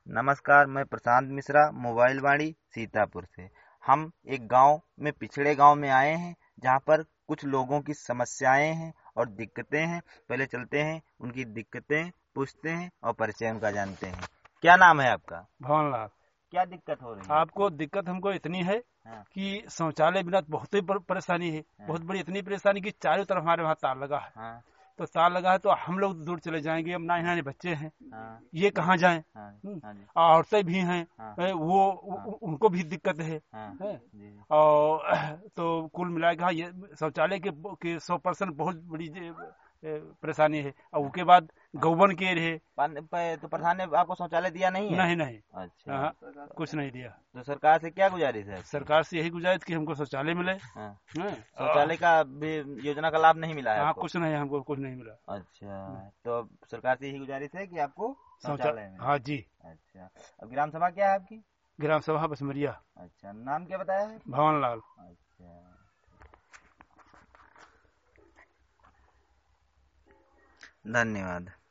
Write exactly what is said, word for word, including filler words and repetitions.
नमस्कार, मैं प्रशांत मिश्रा, मोबाइल वाणी सीतापुर से। हम एक गांव में पिछड़े गांव में आए हैं, जहां पर कुछ लोगों की समस्याएं हैं और दिक्कतें हैं। पहले चलते हैं, उनकी दिक्कतें पूछते हैं और परिचय उनका जानते हैं। क्या नाम है आपका? भवनलाल। क्या दिक्कत हो रही है? आपको दिक्कत हमको इतनी है हाँ, कि शौचालय बिना बहुत ही पर- परेशानी है। हाँ, बहुत बड़ी इतनी परेशानी कि चारों तरफ हमारे वहाँ तार लगा है। हाँ, तो तार लगा है तो हम लोग दूर चले जाएंगे। अब नाने नाने बच्चे हैं, हाँ, ये कहाँ जाएं? हाँ, हम्म, हाँ जी, औरतें भी हैं, हाँ, ए, वो हाँ, उ, उनको भी दिक्कत है, हाँ, है? जी, और तो कुल मिला के हाँ, ये शौचालय के के सौ परसेंट बहुत बड़ी जे- ए, परेशानी है। और हाँ, उसके बाद हाँ। गौवन के रहे। पान- प- तो प्रधान ने आपको शौचालय दिया नहीं है? नहीं नहीं, अच्छा, हाँ, कुछ नहीं दिया। तो सरकार से क्या गुजारिश है आपकी? सरकार से यही गुजारिश कि हमको शौचालय मिले। हाँ, हाँ, शौचालय का भी योजना का लाभ नहीं मिला है हाँ, आपको? कुछ नहीं, हमको कुछ नहीं मिला। अच्छा, तो अब सरकार से यही गुजारिश है कि आपको शौचा शौचालय मिले। हाँ जी। अच्छा, अब ग्राम सभा क्या है आपकी? ग्राम सभा बसमरिया। अच्छा, नाम क्या बताया है? भवनलाल। अच्छा, धन्यवाद।